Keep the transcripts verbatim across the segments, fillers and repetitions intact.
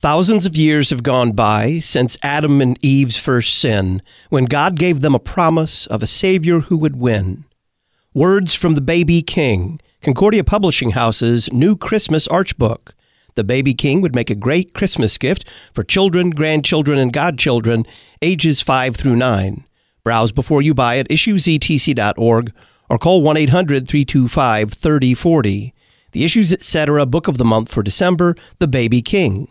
Thousands of years have gone by since Adam and Eve's first sin, when God gave them a promise of a Savior who would win. Words from the Baby King, Concordia Publishing House's new Christmas Archbook. The Baby King would make a great Christmas gift for children, grandchildren, and godchildren ages five through nine. Browse before you buy at issues e t c dot org or call one eight hundred, three two five, three oh four oh. The Issues Etc. Book of the Month for December, The Baby King.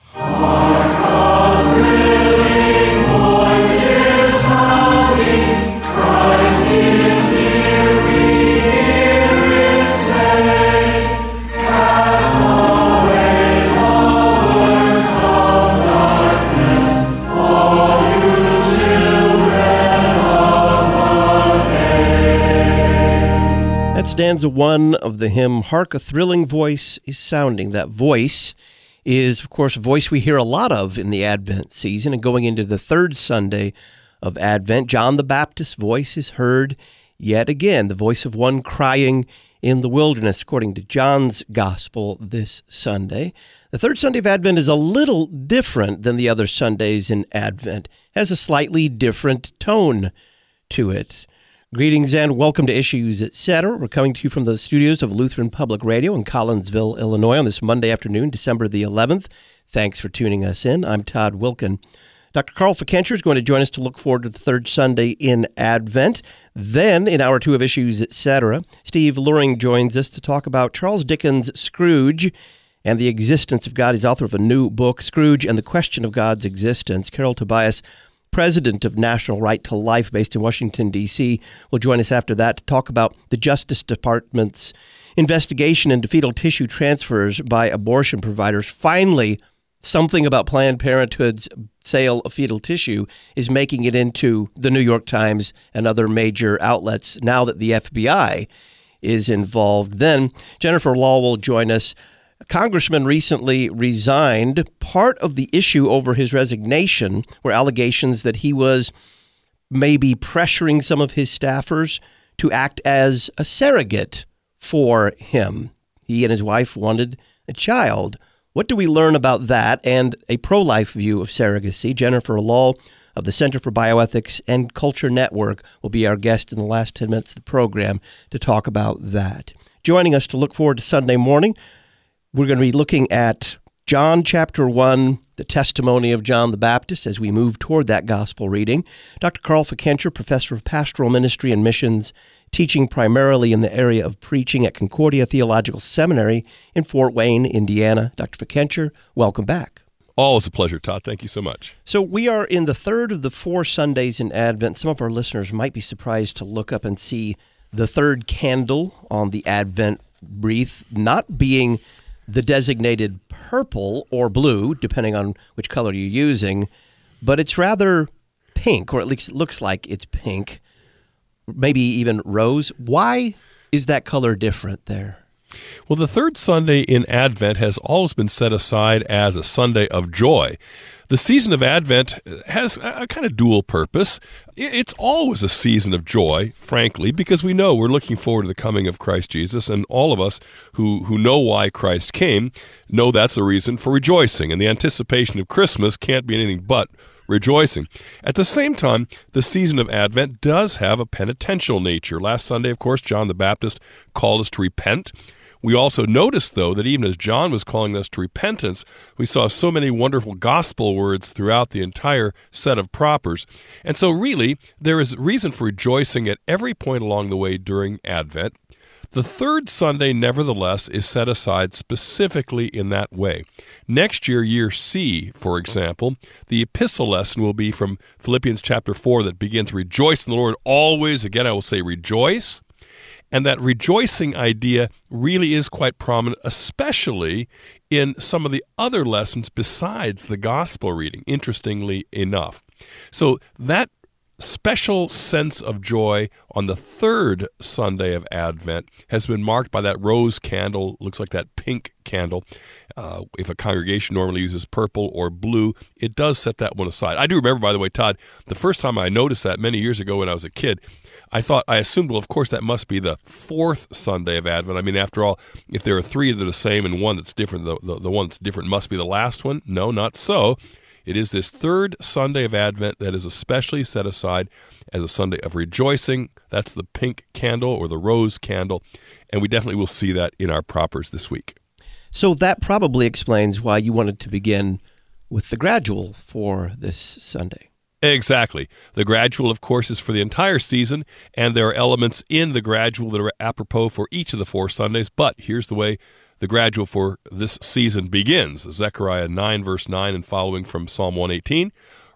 That stanza one of the hymn, Hark, a Thrilling Voice is Sounding. That voice is, of course, a voice we hear a lot of in the Advent season. And going into the third Sunday of Advent, John the Baptist's voice is heard yet again, the voice of one crying in the wilderness, according to John's Gospel this Sunday. The third Sunday of Advent is a little different than the other Sundays in Advent. It has a slightly different tone to it. Greetings and welcome to Issues Etc. We're coming to you from the studios of Lutheran Public Radio in Collinsville, Illinois on this Monday afternoon, December the eleventh. Thanks for tuning us in. I'm Todd Wilkin. Doctor Carl Fickenscher is going to join us to look forward to the third Sunday in Advent. Then, in hour two of Issues Etc., Steve Luring joins us to talk about Charles Dickens' Scrooge and the existence of God. He's author of a new book, Scrooge and the Question of God's Existence. Carol Tobias, president of National Right to Life based in Washington, D C, will join us after that to talk about the Justice Department's investigation into fetal tissue transfers by abortion providers. Finally, something about Planned Parenthood's sale of fetal tissue is making it into the New York Times and other major outlets now that the F B I is involved. Then Jennifer Law will join us. A congressman recently resigned. Part of the issue over his resignation were allegations that he was maybe pressuring some of his staffers to act as a surrogate for him. He and his wife wanted a child. What do we learn about that and a pro-life view of surrogacy? Jennifer Law of the Center for Bioethics and Culture Network will be our guest in the last ten minutes of the program to talk about that. Joining us to look forward to Sunday morning, we're going to be looking at John chapter one, the testimony of John the Baptist, as we move toward that gospel reading. Doctor Carl Fickenscher, professor of pastoral ministry and missions, teaching primarily in the area of preaching at Concordia Theological Seminary in Fort Wayne, Indiana. Doctor Fickenscher, welcome back. Always a pleasure, Todd. Thank you so much. So we are in the third of the four Sundays in Advent. Some of our listeners might be surprised to look up and see the third candle on the Advent wreath not being the designated purple or blue, depending on which color you're using, but it's rather pink, or at least it looks like it's pink, maybe even rose. Why is that color different there? Well, the third Sunday in Advent has always been set aside as a Sunday of joy. The season of Advent has a kind of dual purpose. It's always a season of joy, frankly, because we know we're looking forward to the coming of Christ Jesus, and all of us who, who know why Christ came know that's a reason for rejoicing, and the anticipation of Christmas can't be anything but rejoicing. At the same time, the season of Advent does have a penitential nature. Last Sunday, of course, John the Baptist called us to repent. We also noticed, though, that even as John was calling us to repentance, we saw so many wonderful gospel words throughout the entire set of propers. And so really, there is reason for rejoicing at every point along the way during Advent. The third Sunday, nevertheless, is set aside specifically in that way. Next year, year C, for example, the epistle lesson will be from Philippians chapter four that begins, "Rejoice in the Lord always." Again, I will say rejoice. And that rejoicing idea really is quite prominent, especially in some of the other lessons besides the gospel reading, interestingly enough. So that special sense of joy on the third Sunday of Advent has been marked by that rose candle, looks like that pink candle. Uh, if a congregation normally uses purple or blue, it does set that one aside. I do remember, by the way, Todd, the first time I noticed that many years ago when I was a kid, I thought, I assumed, well, of course, that must be the fourth Sunday of Advent. I mean, after all, if there are three that are the same and one that's different, the, the, the one that's different must be the last one. No, not so. It is this third Sunday of Advent that is especially set aside as a Sunday of rejoicing. That's the pink candle or the rose candle, and we definitely will see that in our propers this week. So that probably explains why you wanted to begin with the gradual for this Sunday. Exactly. The gradual, of course, is for the entire season, and there are elements in the gradual that are apropos for each of the four Sundays, but here's the way the gradual for this season begins. Zechariah nine, verse nine, and following from Psalm one eighteen.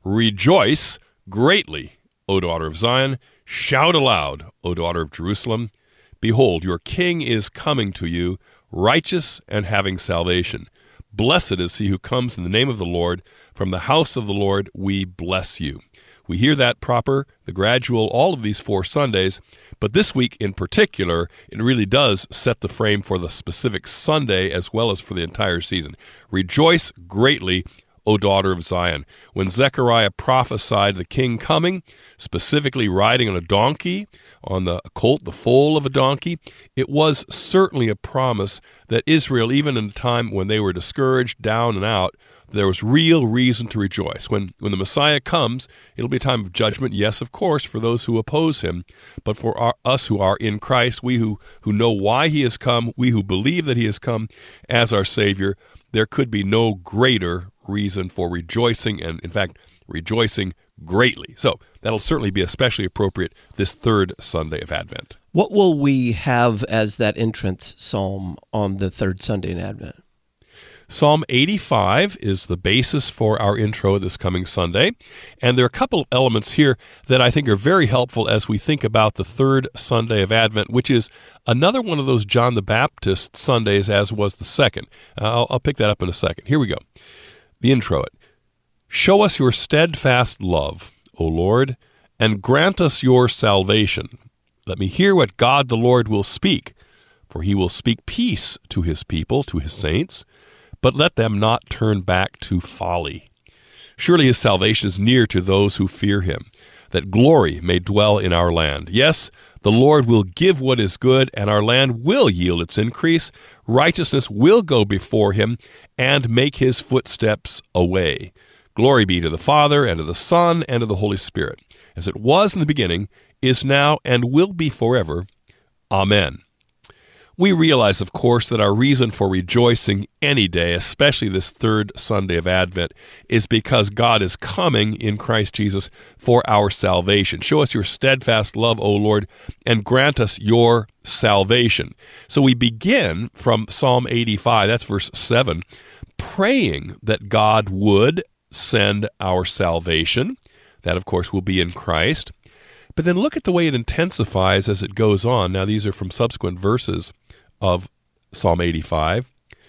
Rejoice greatly, O daughter of Zion. Shout aloud, O daughter of Jerusalem. Behold, your king is coming to you, righteous and having salvation. Blessed is he who comes in the name of the Lord. From the house of the Lord we bless you. We hear that proper, the gradual, all of these four Sundays, but this week in particular, it really does set the frame for the specific Sunday as well as for the entire season. Rejoice greatly, O daughter of Zion. When Zechariah prophesied the king coming, specifically riding on a donkey, on the colt, the foal of a donkey, it was certainly a promise that Israel, even in a time when they were discouraged, down and out, there was real reason to rejoice. When when the Messiah comes, it'll be a time of judgment, yes, of course, for those who oppose him, but for our, us who are in Christ, we who, who know why he has come, we who believe that he has come as our Savior, there could be no greater reason for rejoicing, and in fact, rejoicing greatly. So that'll certainly be especially appropriate this third Sunday of Advent. What will we have as that entrance psalm on the third Sunday in Advent? Psalm eighty-five is the basis for our intro this coming Sunday, and there are a couple of elements here that I think are very helpful as we think about the third Sunday of Advent, which is another one of those John the Baptist Sundays, as was the second. I'll, I'll pick that up in a second. Here we go. The intro it. Show us your steadfast love, O Lord, and grant us your salvation. Let me hear what God the Lord will speak, for he will speak peace to his people, to his saints, but let them not turn back to folly. Surely his salvation is near to those who fear him, that glory may dwell in our land. Yes, the Lord will give what is good, and our land will yield its increase. Righteousness will go before him and make his footsteps a way. Glory be to the Father, and to the Son, and to the Holy Spirit, as it was in the beginning, is now, and will be forever. Amen. We realize, of course, that our reason for rejoicing any day, especially this third Sunday of Advent, is because God is coming in Christ Jesus for our salvation. Show us your steadfast love, O Lord, and grant us your salvation. So we begin from Psalm eighty-five, that's verse seven, praying that God would send our salvation. That, of course, will be in Christ. But then look at the way it intensifies as it goes on. Now, these are from subsequent verses of Psalm eighty-five.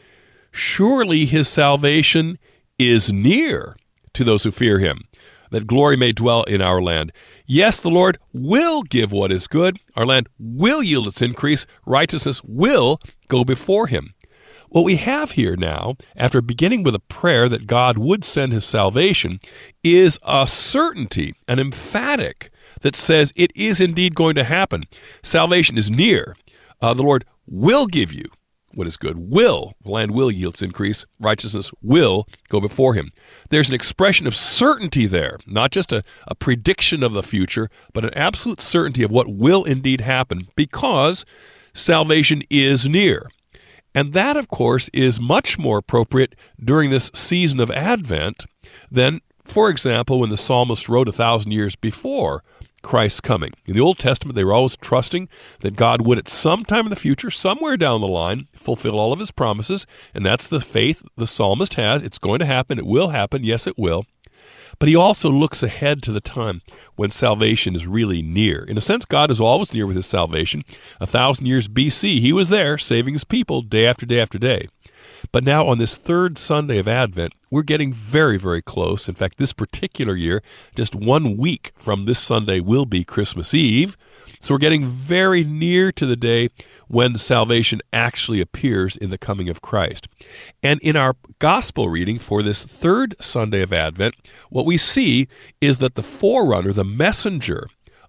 Surely his salvation is near to those who fear him, that glory may dwell in our land. Yes, the Lord will give what is good. Our land will yield its increase. Righteousness will go before him. What we have here now, after beginning with a prayer that God would send his salvation, is a certainty, an emphatic, that says it is indeed going to happen. Salvation is near. Uh, the Lord will give you what is good. Will. The land will yield its increase. Righteousness will go before him. There's an expression of certainty there, not just a, a prediction of the future, but an absolute certainty of what will indeed happen because salvation is near. And that, of course, is much more appropriate during this season of Advent than, for example, when the psalmist wrote a thousand years before Christ's coming. In the Old Testament, they were always trusting that God would at some time in the future, somewhere down the line, fulfill all of his promises, and that's the faith the psalmist has. It's going to happen. It will happen. Yes, it will. But he also looks ahead to the time when salvation is really near. In a sense, God is always near with his salvation. A thousand years B C, he was there saving his people day after day after day. But now on this third Sunday of Advent, we're getting very, very close. In fact, this particular year, just one week from this Sunday will be Christmas Eve. So we're getting very near to the day when salvation actually appears in the coming of Christ. And in our gospel reading for this third Sunday of Advent, what we see is that the forerunner, the messenger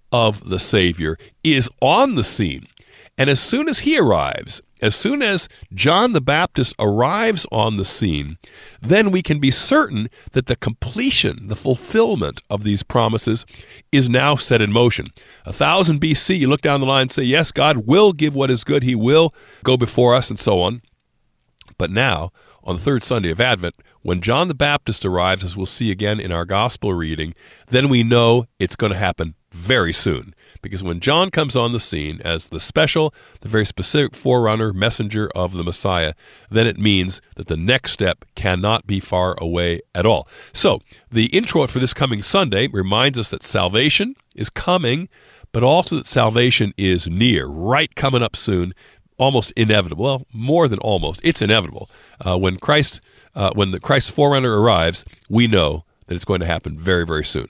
of the Savior is on the scene. And as soon as he arrives, as soon as John the Baptist arrives on the scene, then we can be certain that the completion, the fulfillment of these promises is now set in motion. A thousand B C, you look down the line and say, yes, God will give what is good. He will go before us and so on. But now, on the third Sunday of Advent, when John the Baptist arrives, as we'll see again in our gospel reading, then we know it's going to happen very soon. Because when John comes on the scene as the special, the very specific forerunner, messenger of the Messiah, then it means that the next step cannot be far away at all. So, the intro for this coming Sunday reminds us that salvation is coming, but also that salvation is near, right coming up soon, almost inevitable. Well, more than almost. It's inevitable. Uh, when Christ, uh, when the Christ forerunner arrives, we know that it's going to happen very, very soon.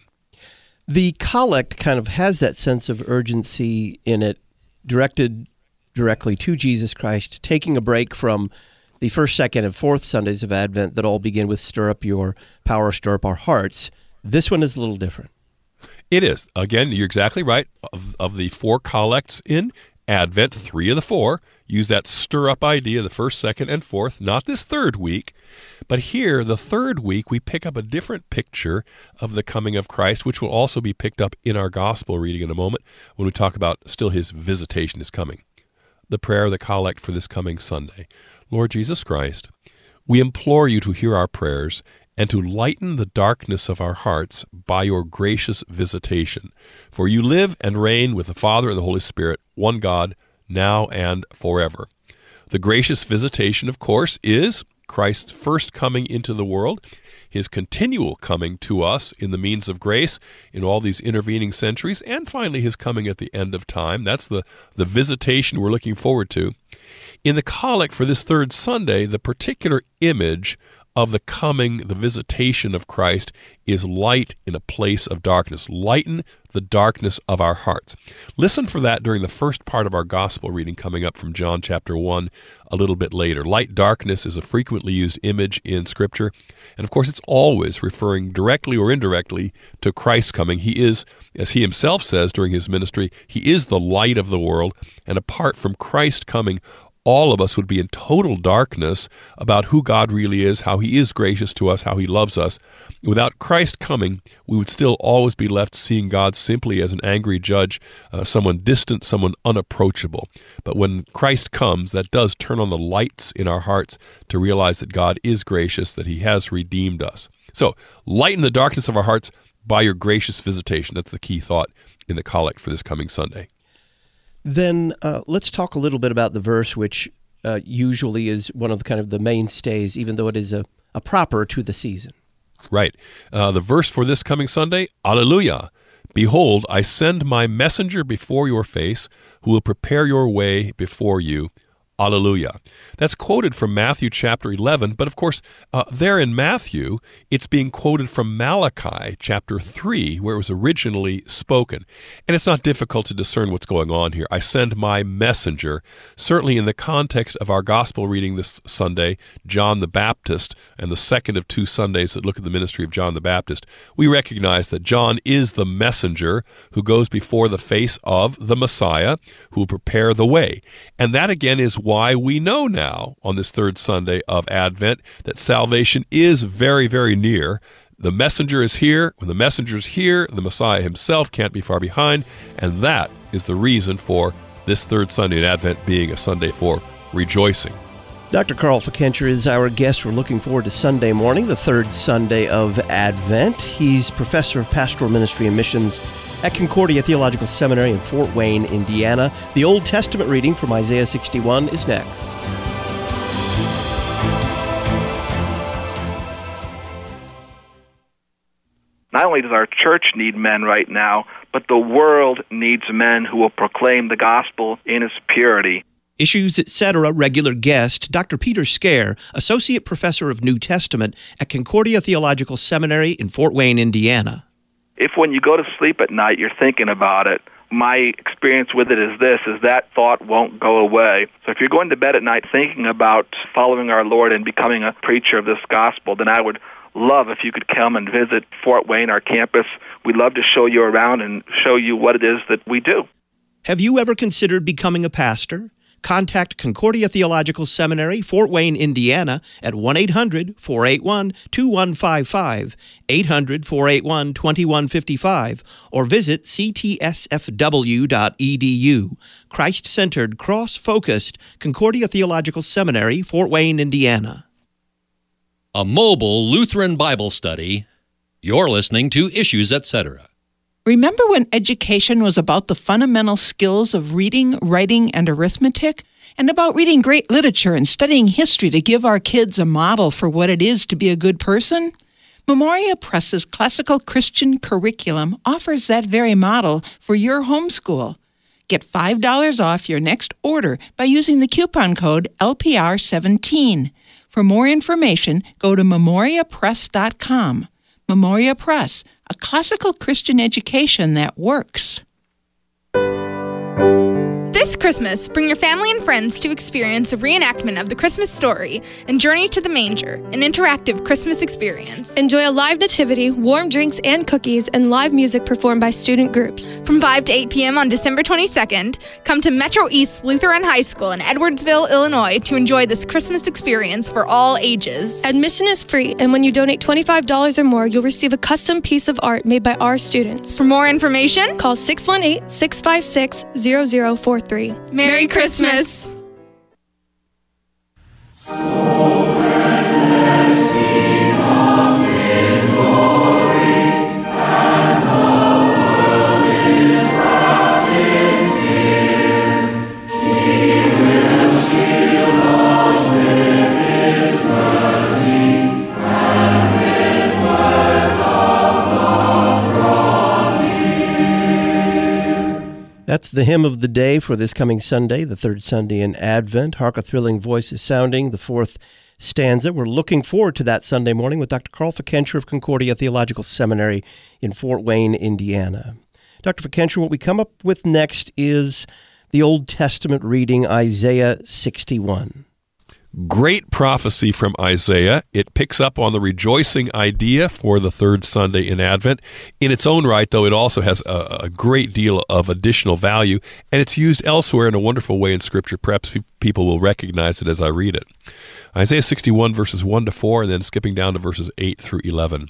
The collect kind of has that sense of urgency in it, directed directly to Jesus Christ, taking a break from the first, second, and fourth Sundays of Advent that all begin with stir up your power, stir up our hearts. This one is a little different. It is. Again, you're exactly right. Of, of the four collects in Advent, three of the four use that stir-up idea, the first, second, and fourth, not this third week. But here, the third week, we pick up a different picture of the coming of Christ, which will also be picked up in our gospel reading in a moment when we talk about still his visitation is coming. The prayer, the collect for this coming Sunday. Lord Jesus Christ, we implore you to hear our prayers and to lighten the darkness of our hearts by your gracious visitation. For you live and reign with the Father and the Holy Spirit, one God, now and forever. The gracious visitation, of course, is Christ's first coming into the world, his continual coming to us in the means of grace in all these intervening centuries, and finally his coming at the end of time. That's the, the visitation we're looking forward to. In the collect for this third Sunday, the particular image of the coming, the visitation of Christ is light in a place of darkness. Lighten the darkness of our hearts. Listen for that during the first part of our gospel reading coming up from John chapter one a little bit later. Light darkness is a frequently used image in Scripture, and of course it's always referring directly or indirectly to Christ's coming. He is, as he himself says during his ministry, he is the light of the world, and apart from Christ coming, all of us would be in total darkness about who God really is, how he is gracious to us, how he loves us. Without Christ coming, we would still always be left seeing God simply as an angry judge, uh, someone distant, someone unapproachable. But when Christ comes, that does turn on the lights in our hearts to realize that God is gracious, that he has redeemed us. So, lighten the darkness of our hearts by your gracious visitation. That's the key thought in the collect for this coming Sunday. Then uh, let's talk a little bit about the verse, which uh, usually is one of the kind of the mainstays, even though it is a, a proper to the season. Right. Uh, the verse for this coming Sunday, Alleluia. Behold, I send my messenger before your face, who will prepare your way before you. Alleluia. That's quoted from Matthew chapter eleven, but of course, uh, there in Matthew, it's being quoted from Malachi chapter three, where it was originally spoken. And it's not difficult to discern what's going on here. I send my messenger. Certainly in the context of our gospel reading this Sunday, John the Baptist, and the second of two Sundays that look at the ministry of John the Baptist, we recognize that John is the messenger who goes before the face of the Messiah, who will prepare the way. And that again is why we know now on this third Sunday of Advent that salvation is very, very near. The messenger is here. When the messenger is here, the Messiah himself can't be far behind. And that is the reason for this third Sunday in Advent being a Sunday for rejoicing. Doctor Carl Fickenscher is our guest. We're looking forward to Sunday morning, the third Sunday of Advent. He's professor of pastoral ministry and missions at Concordia Theological Seminary in Fort Wayne, Indiana. The Old Testament reading from Isaiah sixty-one is next. Not only does our church need men right now, but the world needs men who will proclaim the gospel in its purity. Issues, et cetera regular guest, Doctor Peter Scare, Associate Professor of New Testament at Concordia Theological Seminary in Fort Wayne, Indiana. If when you go to sleep at night you're thinking about it, my experience with it is this, is that thought won't go away. So if you're going to bed at night thinking about following our Lord and becoming a preacher of this gospel, then I would love if you could come and visit Fort Wayne, our campus. We'd love to show you around and show you what it is that we do. Have you ever considered becoming a pastor? Contact Concordia Theological Seminary, Fort Wayne, Indiana, at one eight hundred, four eight one, two one five five, eight hundred, four eight one, two one five five, or visit c t s f w dot e d u. Christ-centered, cross-focused Concordia Theological Seminary, Fort Wayne, Indiana. A mobile Lutheran Bible study. You're listening to Issues, et cetera. Remember when education was about the fundamental skills of reading, writing, and arithmetic? And about reading great literature and studying history to give our kids a model for what it is to be a good person? Memoria Press's classical Christian curriculum offers that very model for your homeschool. Get five dollars off your next order by using the coupon code L P R seventeen. For more information, go to memoria press dot com. Memoria Press, a classical Christian education that works. This Christmas, bring your family and friends to experience a reenactment of the Christmas story and Journey to the Manger, an interactive Christmas experience. Enjoy a live nativity, warm drinks and cookies, and live music performed by student groups. From five to eight p.m. on December twenty-second, come to Metro East Lutheran High School in Edwardsville, Illinois to enjoy this Christmas experience for all ages. Admission is free, and when you donate twenty-five dollars or more, you'll receive a custom piece of art made by our students. For more information, call six one eight, six five six, zero zero four three. Merry Christmas! That's the hymn of the day for this coming Sunday, the third Sunday in Advent. Hark, a thrilling voice is sounding, the fourth stanza. We're looking forward to that Sunday morning with Doctor Carl Fickenscher of Concordia Theological Seminary in Fort Wayne, Indiana. Doctor Fickenscher, what we come up with next is the Old Testament reading, Isaiah sixty-one. Great prophecy from Isaiah. It picks up on the rejoicing idea for the third Sunday in Advent. In its own right, though, it also has a, a great deal of additional value, and it's used elsewhere in a wonderful way in Scripture. Perhaps pe- people will recognize it as I read it. Isaiah sixty-one, verses one to four, and then skipping down to verses eight through eleven.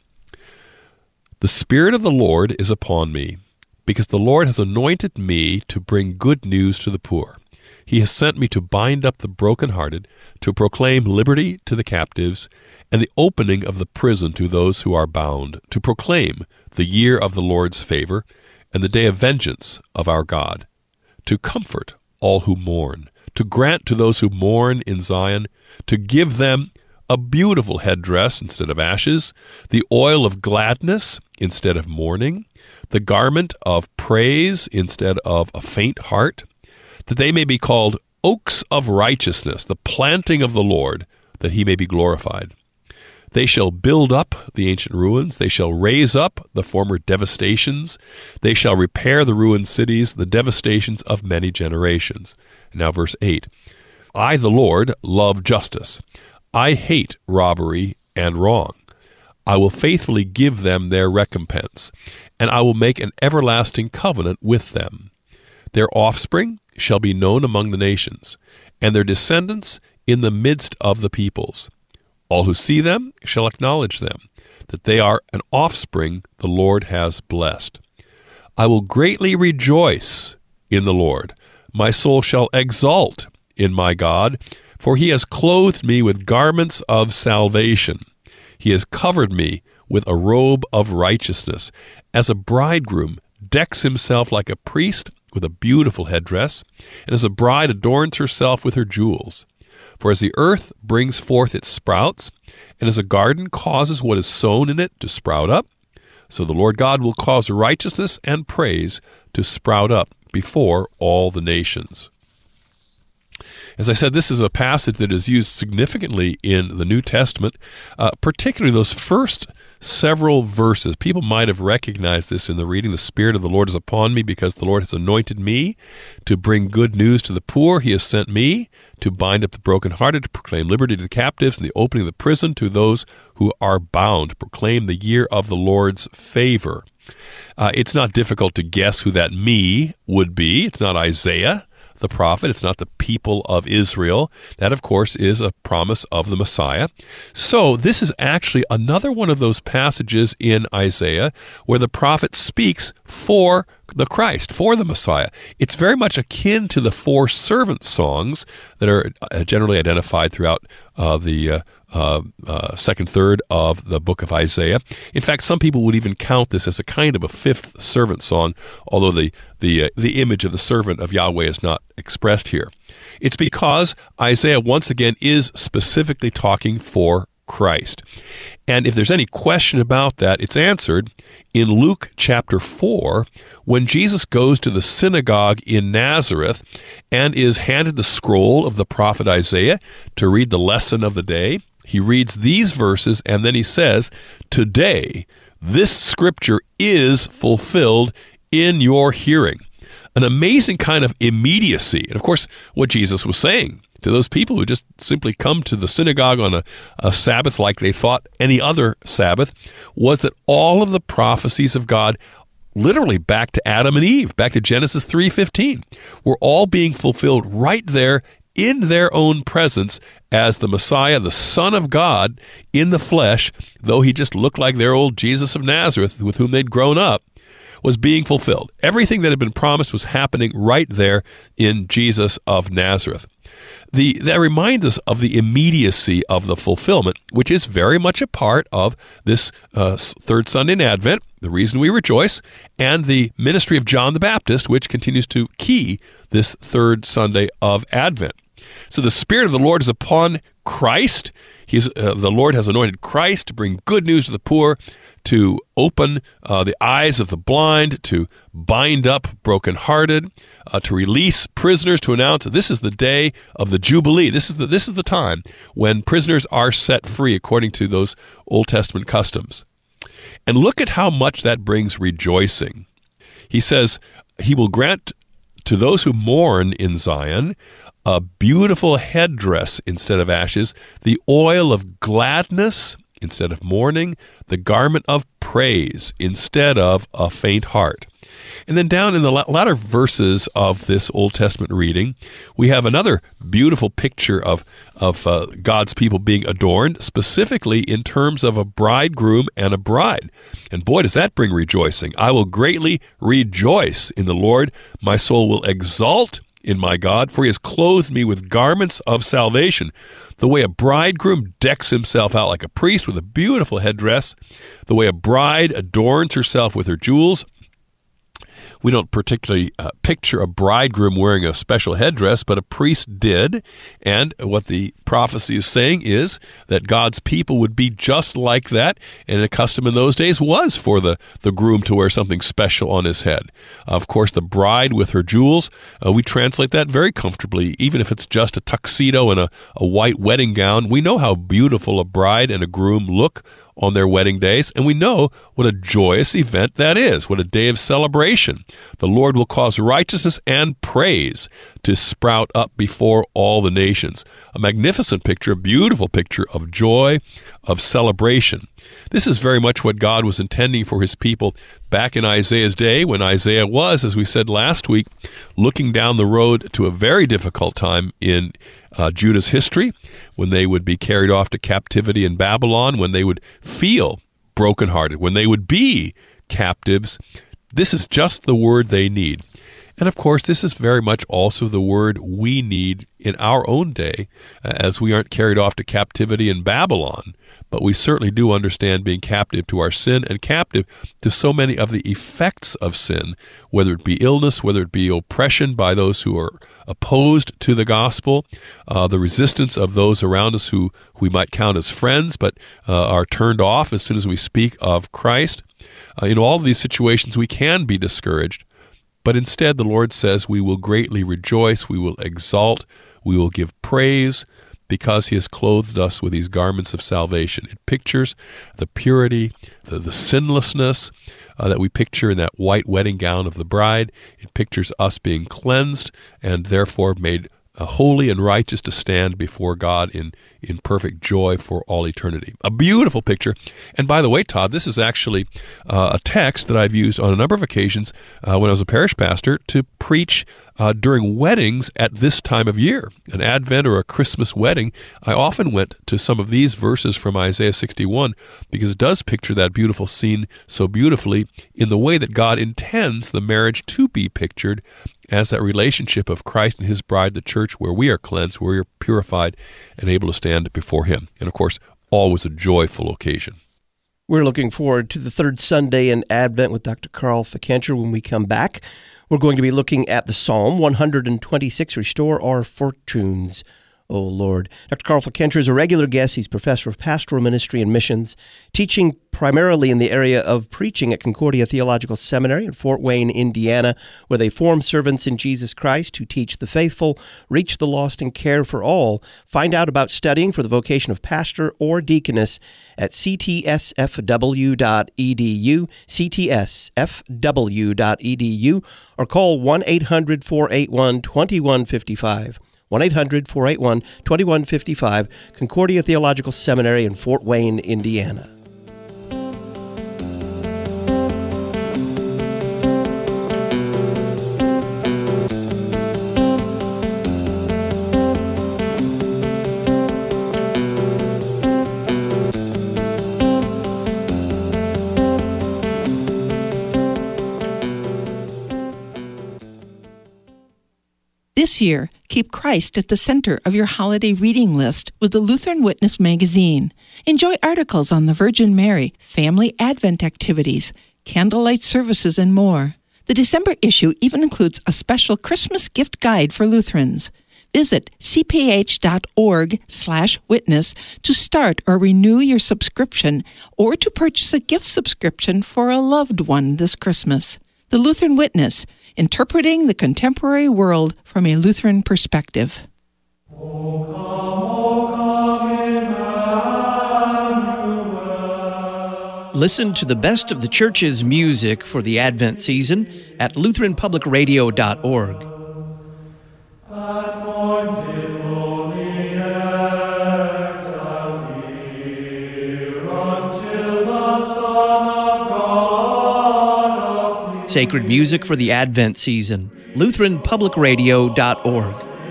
The Spirit of the Lord is upon me, because the Lord has anointed me to bring good news to the poor. He has sent me to bind up the brokenhearted, to proclaim liberty to the captives, and the opening of the prison to those who are bound, to proclaim the year of the Lord's favor, and the day of vengeance of our God, to comfort all who mourn, to grant to those who mourn in Zion, to give them a beautiful headdress instead of ashes, the oil of gladness instead of mourning, the garment of praise instead of a faint heart, that they may be called oaks of righteousness, the planting of the Lord, that he may be glorified. They shall build up the ancient ruins. They shall raise up the former devastations. They shall repair the ruined cities, the devastations of many generations. And now verse eight. I, the Lord, love justice. I hate robbery and wrong. I will faithfully give them their recompense, and I will make an everlasting covenant with them. Their offspring shall be known among the nations, and their descendants in the midst of the peoples. All who see them shall acknowledge them, that they are an offspring the Lord has blessed. I will greatly rejoice in the Lord. My soul shall exult in my God, for he has clothed me with garments of salvation. He has covered me with a robe of righteousness, as a bridegroom decks himself like a priest with a beautiful headdress, and as a bride adorns herself with her jewels. For as the earth brings forth its sprouts, and as a garden causes what is sown in it to sprout up, so the Lord God will cause righteousness and praise to sprout up before all the nations. As I said, this is a passage that is used significantly in the New Testament, uh, particularly those first several verses. People might have recognized this in the reading. The Spirit of the Lord is upon me because the Lord has anointed me to bring good news to the poor. He has sent me to bind up the brokenhearted, to proclaim liberty to the captives and the opening of the prison to those who are bound, to proclaim the year of the Lord's favor. Uh, it's not difficult to guess who that me would be. It's not Isaiah the prophet. It's not the people of Israel. That, of course, is a promise of the Messiah. So this is actually another one of those passages in Isaiah where the prophet speaks for the Christ, for the Messiah. It's very much akin to the four servant songs that are generally identified throughout uh, the uh, uh, uh, second third of the book of Isaiah. In fact, some people would even count this as a kind of a fifth servant song, although the the uh, the image of the servant of Yahweh is not expressed here. It's because Isaiah once again is specifically talking for Christ. And if there's any question about that, it's answered in Luke chapter four, when Jesus goes to the synagogue in Nazareth and is handed the scroll of the prophet Isaiah to read the lesson of the day. He reads these verses, and then he says, "Today, this scripture is fulfilled in your hearing." An amazing kind of immediacy. And of course, what Jesus was saying to those people who just simply come to the synagogue on a, a Sabbath like they thought any other Sabbath was that all of the prophecies of God, literally back to Adam and Eve, back to Genesis three fifteen, were all being fulfilled right there in their own presence as the Messiah, the Son of God in the flesh, though he just looked like their old Jesus of Nazareth with whom they'd grown up, was being fulfilled. Everything that had been promised was happening right there in Jesus of Nazareth. The, that reminds us of the immediacy of the fulfillment, which is very much a part of this uh, third Sunday in Advent, the reason we rejoice, and the ministry of John the Baptist, which continues to key this third Sunday of Advent. So the Spirit of the Lord is upon Christ. He's, uh, the Lord has anointed Christ to bring good news to the poor, to open uh, the eyes of the blind, to bind up brokenhearted, uh, to release prisoners, to announce that this is the day of the Jubilee. This is the, this is the time when prisoners are set free according to those Old Testament customs. And look at how much that brings rejoicing. He says, he will grant to those who mourn in Zion a beautiful headdress instead of ashes, the oil of gladness instead of mourning, the garment of praise instead of a faint heart. And then down in the latter verses of this Old Testament reading, we have another beautiful picture of, of uh, God's people being adorned, specifically in terms of a bridegroom and a bride. And boy, does that bring rejoicing. I will greatly rejoice in the Lord. My soul will exult in my God, for he has clothed me with garments of salvation. The way a bridegroom decks himself out like a priest with a beautiful headdress, the way a bride adorns herself with her jewels. We don't particularly uh, picture a bridegroom wearing a special headdress, but a priest did. And what the prophecy is saying is that God's people would be just like that. And a custom in those days was for the, the groom to wear something special on his head. Of course, the bride with her jewels, uh, we translate that very comfortably. Even if it's just a tuxedo and a, a white wedding gown, we know how beautiful a bride and a groom look on their wedding days, and we know what a joyous event that is, what a day of celebration. The Lord will cause righteousness and praise to sprout up before all the nations. A magnificent picture, a beautiful picture of joy, of celebration. This is very much what God was intending for his people back in Isaiah's day, when Isaiah was, as we said last week, looking down the road to a very difficult time in uh, Judah's history, when they would be carried off to captivity in Babylon, when they would feel brokenhearted, when they would be captives. This is just the word they need. And of course, this is very much also the word we need in our own day, as we aren't carried off to captivity in Babylon, but we certainly do understand being captive to our sin and captive to so many of the effects of sin, whether it be illness, whether it be oppression by those who are opposed to the gospel, uh, the resistance of those around us who we might count as friends, but uh, are turned off as soon as we speak of Christ. Uh, in all of these situations, we can be discouraged. But instead, the Lord says we will greatly rejoice, we will exalt, we will give praise because he has clothed us with these garments of salvation. It pictures the purity, the, the sinlessness uh, that we picture in that white wedding gown of the bride. It pictures us being cleansed and therefore made uh, holy and righteous to stand before God in, in perfect joy for all eternity. A beautiful picture. And by the way, Todd, this is actually uh, a text that I've used on a number of occasions uh, when I was a parish pastor to preach Uh, during weddings at this time of year, an Advent or a Christmas wedding. I often went to some of these verses from Isaiah sixty-one because it does picture that beautiful scene so beautifully in the way that God intends the marriage to be pictured as that relationship of Christ and his bride, the church, where we are cleansed, where we are purified and able to stand before him. And of course, always a joyful occasion. We're looking forward to the third Sunday in Advent with Doctor Carl Fickenscher. When we come back, we're going to be looking at the Psalm one twenty-six, Restore Our Fortunes, O Lord. Doctor Carl Fickenscher is a regular guest. He's professor of pastoral ministry and missions, teaching primarily in the area of preaching at Concordia Theological Seminary in Fort Wayne, Indiana, where they form servants in Jesus Christ who teach the faithful, reach the lost, and care for all. Find out about studying for the vocation of pastor or deaconess at c t s f w dot e d u, c t s f w dot e d u, or call one eight hundred, four eight one, two one five five. one eight hundred, four eight one, two one five five, Concordia Theological Seminary in Fort Wayne, Indiana. This year, keep Christ at the center of your holiday reading list with the Lutheran Witness magazine. Enjoy articles on the Virgin Mary, family Advent activities, candlelight services, and more. The December issue even includes a special Christmas gift guide for Lutherans. Visit c p h dot org slash witness to start or renew your subscription or to purchase a gift subscription for a loved one this Christmas. The Lutheran Witness, interpreting the contemporary world from a Lutheran perspective. O come, O come, Emmanuel. Listen to the best of the church's music for the Advent season at lutheran public radio dot org. At points in lonely exile here, until the Son of God appears. Sacred music for the Advent season, lutheran public radio dot org.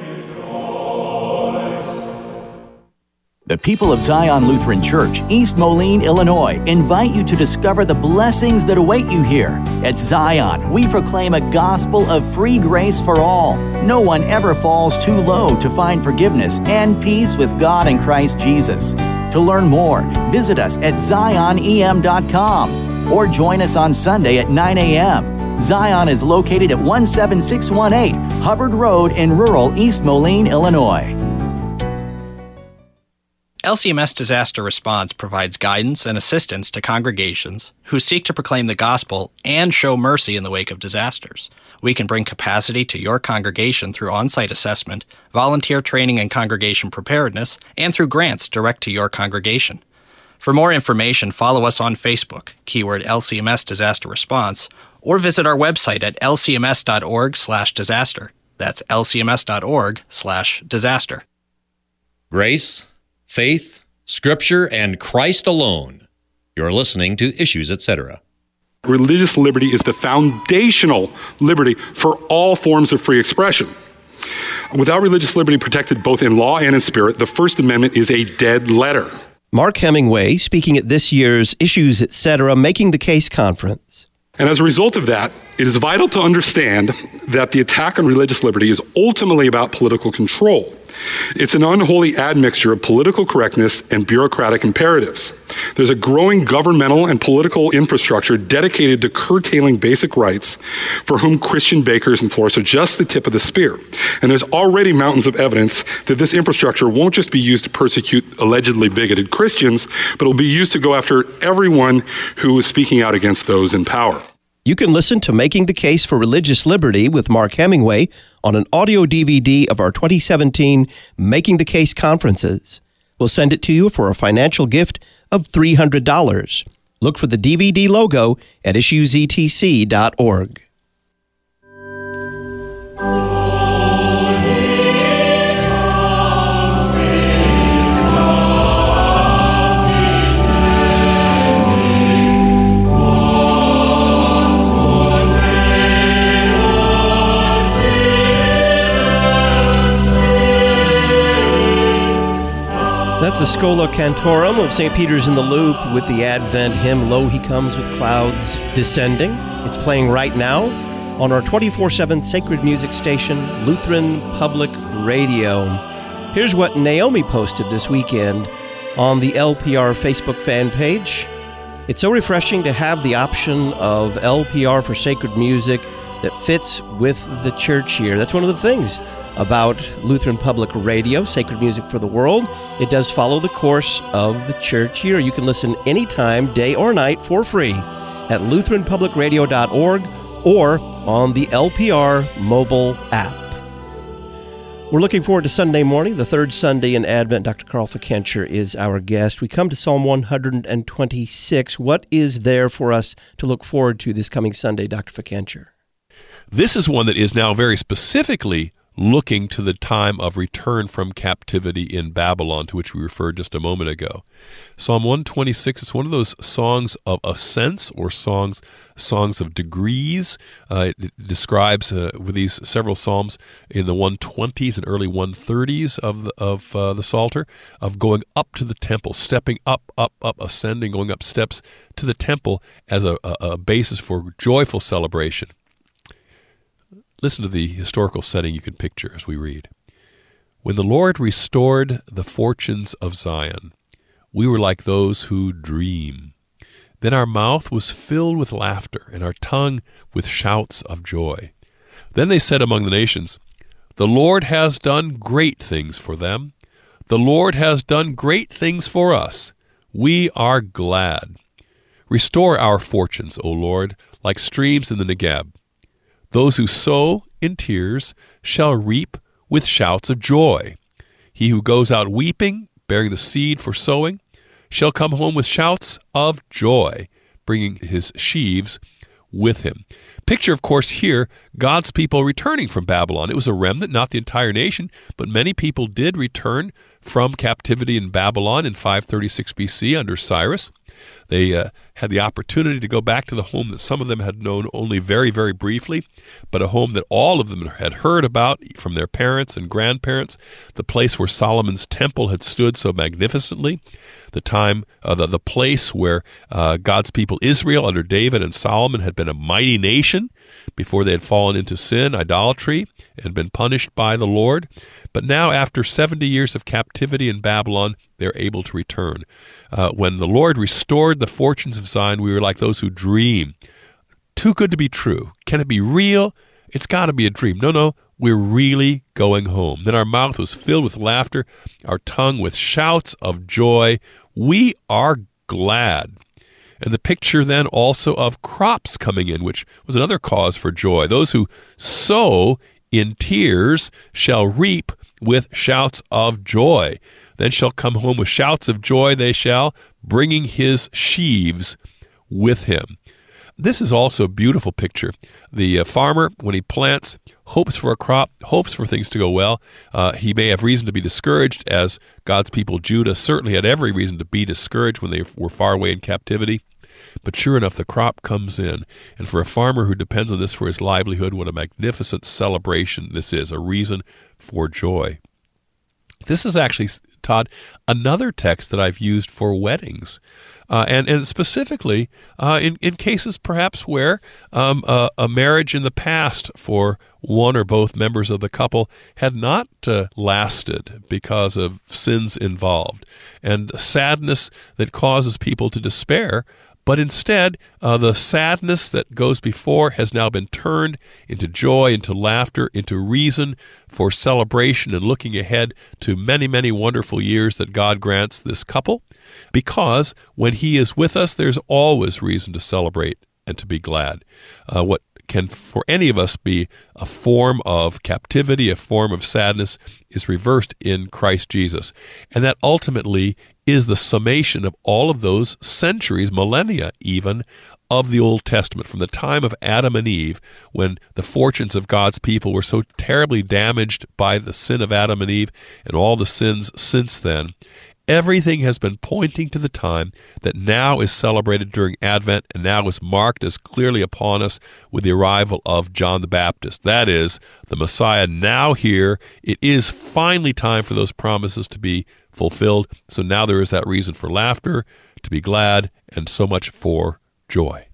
The people of Zion Lutheran Church, East Moline, Illinois, invite you to discover the blessings that await you here. At Zion, we proclaim a gospel of free grace for all. No one ever falls too low to find forgiveness and peace with God in Christ Jesus. To learn more, visit us at zion e m dot com or join us on Sunday at nine a.m. Zion is located at one seven six one eight Hubbard Road in rural East Moline, Illinois. L C M S Disaster Response provides guidance and assistance to congregations who seek to proclaim the gospel and show mercy in the wake of disasters. We can bring capacity to your congregation through on-site assessment, volunteer training and congregation preparedness, and through grants direct to your congregation. For more information, follow us on Facebook, keyword L C M S Disaster Response, or visit our website at l c m s dot org slash disaster. That's l c m s dot org slash disaster. Grace, faith, Scripture, and Christ alone. You're listening to Issues, et cetera. Religious liberty is the foundational liberty for all forms of free expression. Without religious liberty protected both in law and in spirit, the First Amendment is a dead letter. Mark Hemingway speaking at this year's Issues, et cetera. Making the Case conference. And as a result of that, it is vital to understand that the attack on religious liberty is ultimately about political control. It's an unholy admixture of political correctness and bureaucratic imperatives. There's a growing governmental and political infrastructure dedicated to curtailing basic rights for whom Christian bakers and florists are just the tip of the spear. And there's already mountains of evidence that this infrastructure won't just be used to persecute allegedly bigoted Christians, but it'll be used to go after everyone who is speaking out against those in power. You can listen to Making the Case for Religious Liberty with Mark Hemingway on an audio D V D of our twenty seventeen Making the Case conferences. We'll send it to you for a financial gift of three hundred dollars. Look for the D V D logo at issues e t c dot org. That's the Schola Cantorum of Saint Peter's in the Loop with the Advent hymn, Lo, He Comes with Clouds Descending. It's playing right now on our twenty-four seven sacred music station, Lutheran Public Radio. Here's what Naomi posted this weekend on the L P R Facebook fan page. It's so refreshing to have the option of L P R for sacred music that fits with the church year. That's one of the things about Lutheran Public Radio, Sacred Music for the World. It does follow the course of the church year. You can listen anytime, day or night, for free at lutheran public radio dot org or on the L P R mobile app. We're looking forward to Sunday morning, the third Sunday in Advent. Doctor Carl Fikentscher is our guest. We come to Psalm one twenty-six. What is there for us to look forward to this coming Sunday, Doctor Fikentscher? This is one that is now very specifically looking to the time of return from captivity in Babylon, to which we referred just a moment ago. Psalm one twenty-six is one of those songs of ascents or songs songs of degrees. Uh, it describes uh, with these several psalms in the one twenties and early one thirties of the, of uh, the Psalter, of going up to the temple, stepping up, up, up, ascending, going up steps to the temple as a, a, a basis for joyful celebration. Listen to the historical setting you can picture as we read. When the Lord restored the fortunes of Zion, we were like those who dream. Then our mouth was filled with laughter, and our tongue with shouts of joy. Then they said among the nations, the Lord has done great things for them. The Lord has done great things for us. We are glad. Restore our fortunes, O Lord, like streams in the Negeb. Those who sow in tears shall reap with shouts of joy. He who goes out weeping, bearing the seed for sowing, shall come home with shouts of joy, bringing his sheaves with him. Picture, of course, here, God's people returning from Babylon. It was a remnant, not the entire nation, but many people did return from captivity in Babylon in five thirty-six B C under Cyrus. They uh, had the opportunity to go back to the home that some of them had known only very, very briefly, but a home that all of them had heard about from their parents and grandparents, the place where Solomon's temple had stood so magnificently, the time, uh, the, the place where uh, God's people Israel under David and Solomon had been a mighty nation before they had fallen into sin, idolatry, and been punished by the Lord. But now, after seventy years of captivity in Babylon, they're able to return. Uh, when the Lord restored the fortunes of Zion, we were like those who dream. Too good to be true. Can it be real? It's got to be a dream. No, no, we're really going home. Then our mouth was filled with laughter, our tongue with shouts of joy. We are glad. And the picture then also of crops coming in, which was another cause for joy. Those who sow in tears shall reap with shouts of joy. Then shall come home with shouts of joy they shall, bringing his sheaves with him. This is also a beautiful picture. The uh, farmer, when he plants, hopes for a crop, hopes for things to go well. Uh, he may have reason to be discouraged, as God's people Judah certainly had every reason to be discouraged when they were far away in captivity. But sure enough, the crop comes in. And for a farmer who depends on this for his livelihood, what a magnificent celebration this is, a reason for joy. This is actually, Todd, another text that I've used for weddings. Uh, and, and specifically uh, in, in cases perhaps where um, a, a marriage in the past for one or both members of the couple had not uh, lasted because of sins involved and sadness that causes people to despair. But instead, uh, the sadness that goes before has now been turned into joy, into laughter, into reason for celebration and looking ahead to many, many wonderful years that God grants this couple. Because when He is with us, there's always reason to celebrate and to be glad. Uh, what can for any of us be a form of captivity, a form of sadness, is reversed in Christ Jesus. And that ultimately is the summation of all of those centuries, millennia even, of the Old Testament, from the time of Adam and Eve, when the fortunes of God's people were so terribly damaged by the sin of Adam and Eve and all the sins since then. Everything has been pointing to the time that now is celebrated during Advent and now is marked as clearly upon us with the arrival of John the Baptist. That is, the Messiah now here. It is finally time for those promises to be fulfilled. So now there is that reason for laughter, to be glad, and so much for joy.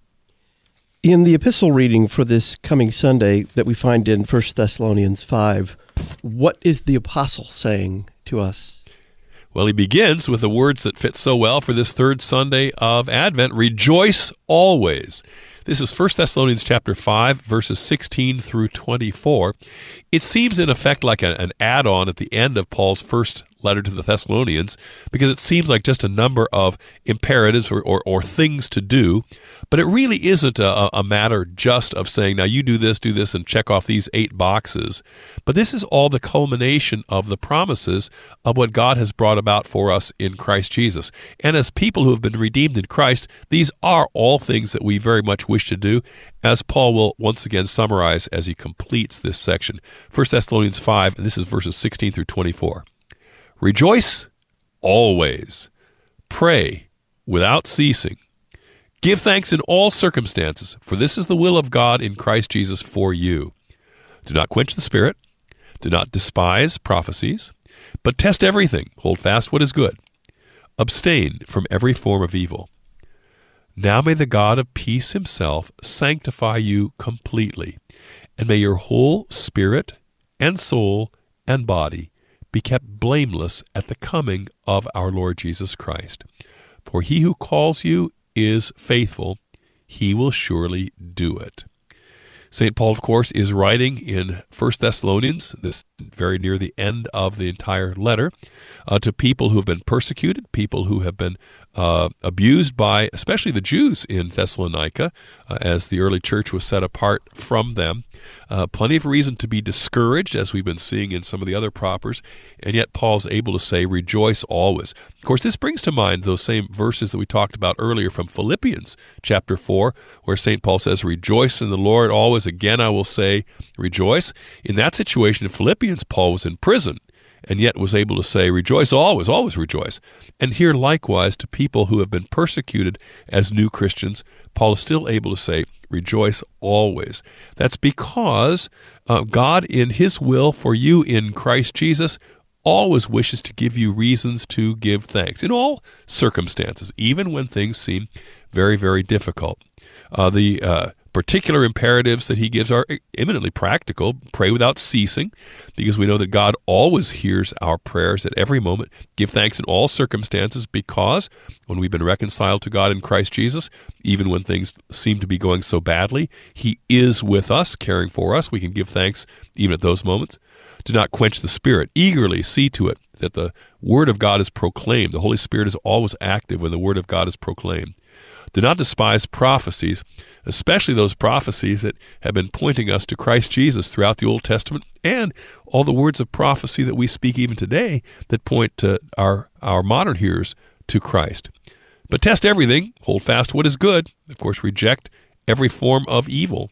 In the epistle reading for this coming Sunday that we find in First Thessalonians five, what is the apostle saying to us? Well, he begins with the words that fit so well for this third Sunday of Advent, rejoice always. This is First Thessalonians chapter five, verses sixteen through twenty-four. It seems in effect like a, an add-on at the end of Paul's first letter to the Thessalonians, because it seems like just a number of imperatives or, or, or things to do, but it really isn't a, a matter just of saying, now you do this, do this, and check off these eight boxes. But this is all the culmination of the promises of what God has brought about for us in Christ Jesus. And as people who have been redeemed in Christ, these are all things that we very much wish to do, as Paul will once again summarize as he completes this section. First Thessalonians five, and this is verses sixteen through twenty-four. Rejoice always. Pray without ceasing. Give thanks in all circumstances, for this is the will of God in Christ Jesus for you. Do not quench the Spirit. Do not despise prophecies, but test everything. Hold fast what is good. Abstain from every form of evil. Now may the God of peace himself sanctify you completely, and may your whole spirit and soul and body be kept blameless at the coming of our Lord Jesus Christ. For he who calls you is faithful, he will surely do it. Saint Paul, of course, is writing in First Thessalonians, this very near the end of the entire letter, uh, to people who have been persecuted, people who have been uh, abused by, especially the Jews in Thessalonica, uh, as the early church was set apart from them. Uh, plenty of reason to be discouraged, as we've been seeing in some of the other propers, and yet Paul's able to say, rejoice always. Of course, this brings to mind those same verses that we talked about earlier from Philippians chapter four, where Saint Paul says, rejoice in the Lord always. Again, I will say, rejoice. In that situation in Philippians, Paul was in prison, and yet was able to say, rejoice always, always rejoice. And here, likewise, to people who have been persecuted as new Christians, Paul is still able to say, rejoice always. That's because uh, God, in his will for you in Christ Jesus, always wishes to give you reasons to give thanks in all circumstances, even when things seem very, very difficult. Uh, the uh, particular imperatives that he gives are eminently practical. Pray without ceasing, because we know that God always hears our prayers at every moment. Give thanks in all circumstances, because when we've been reconciled to God in Christ Jesus, even when things seem to be going so badly, he is with us, caring for us. We can give thanks even at those moments. Do not quench the Spirit. Eagerly see to it that the Word of God is proclaimed. The Holy Spirit is always active when the Word of God is proclaimed. Do not despise prophecies, especially those prophecies that have been pointing us to Christ Jesus throughout the Old Testament, and all the words of prophecy that we speak even today that point to our, our modern hearers to Christ. But test everything, hold fast what is good, of course reject every form of evil.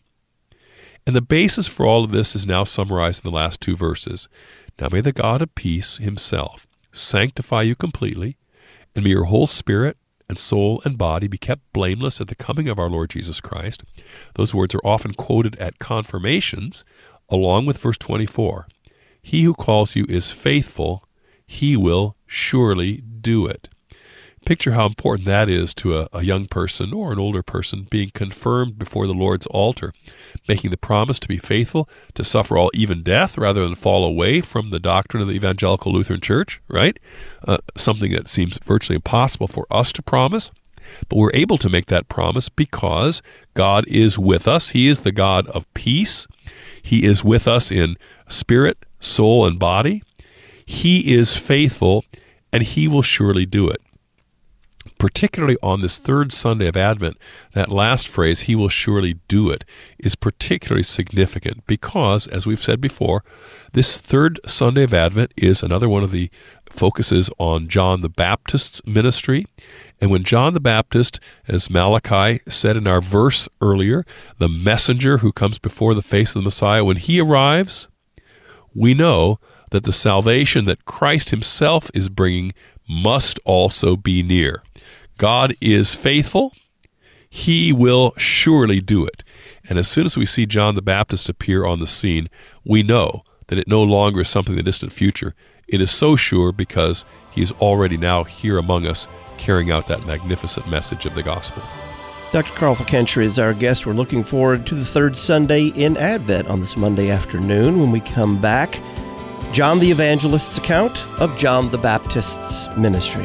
And the basis for all of this is now summarized in the last two verses. Now may the God of peace himself sanctify you completely, and may your whole spirit and soul and body be kept blameless at the coming of our Lord Jesus Christ. Those words are often quoted at confirmations, along with verse twenty-four. He who calls you is faithful, he will surely do it. Picture how important that is to a, a young person or an older person being confirmed before the Lord's altar, making the promise to be faithful, to suffer all, even death, rather than fall away from the doctrine of the Evangelical Lutheran Church, right? Uh, something that seems virtually impossible for us to promise. But we're able to make that promise because God is with us. He is the God of peace. He is with us in spirit, soul, and body. He is faithful, and he will surely do it. particularly on this third Sunday of Advent, that last phrase, he will surely do it, is particularly significant because, as we've said before, this third Sunday of Advent is another one of the focuses on John the Baptist's ministry. And when John the Baptist, as Malachi said in our verse earlier, the messenger who comes before the face of the Messiah, when he arrives, we know that the salvation that Christ himself is bringing must also be near. God is faithful. He will surely do it. And as soon as we see John the Baptist appear on the scene, we know that it no longer is something in the distant future. It is so sure because he is already now here among us, carrying out that magnificent message of the gospel. Doctor Carl Fickenscher is our guest. We're looking forward to the third Sunday in Advent on this Monday afternoon. When we come back, John the Evangelist's account of John the Baptist's ministry.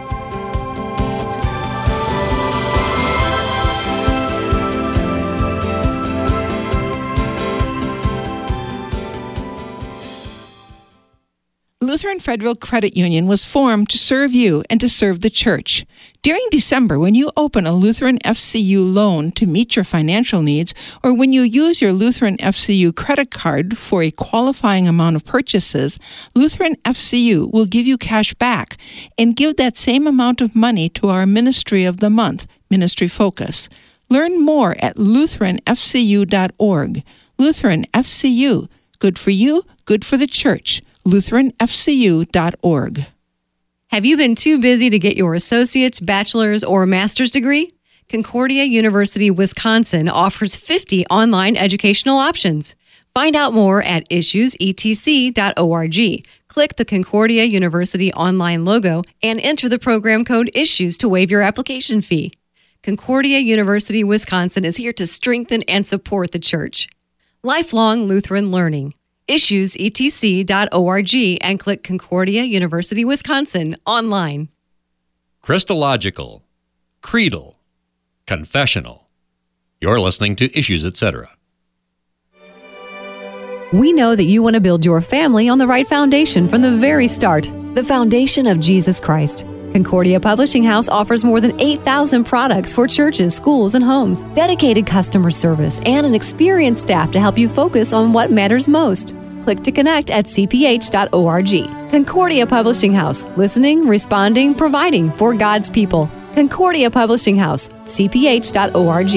Lutheran Federal Credit Union was formed to serve you and to serve the church. During December, when you open a Lutheran F C U loan to meet your financial needs, or when you use your Lutheran F C U credit card for a qualifying amount of purchases, Lutheran F C U will give you cash back and give that same amount of money to our Ministry of the Month, Ministry Focus. Learn more at lutheran f c u dot org. Lutheran F C U, good for you, good for the church. lutheran f c u dot org. Have you been too busy to get your associate's, bachelor's, or master's degree? Concordia University Wisconsin offers fifty online educational options. Find out more at issues e t c dot org. Click the Concordia University online logo and enter the program code ISSUES to waive your application fee. Concordia University Wisconsin is here to strengthen and support the church. Lifelong Lutheran learning. issues e t c dot org and click Concordia University Wisconsin online. Christological, creedal, confessional. You're listening to Issues, et cetera. We know that you want to build your family on the right foundation from the very start, the foundation of Jesus Christ. Concordia Publishing House offers more than eight thousand products for churches, schools, and homes, dedicated customer service, and an experienced staff to help you focus on what matters most. Click to connect at c p h dot org. Concordia Publishing House, listening, responding, providing for God's people. Concordia Publishing House, c p h dot org.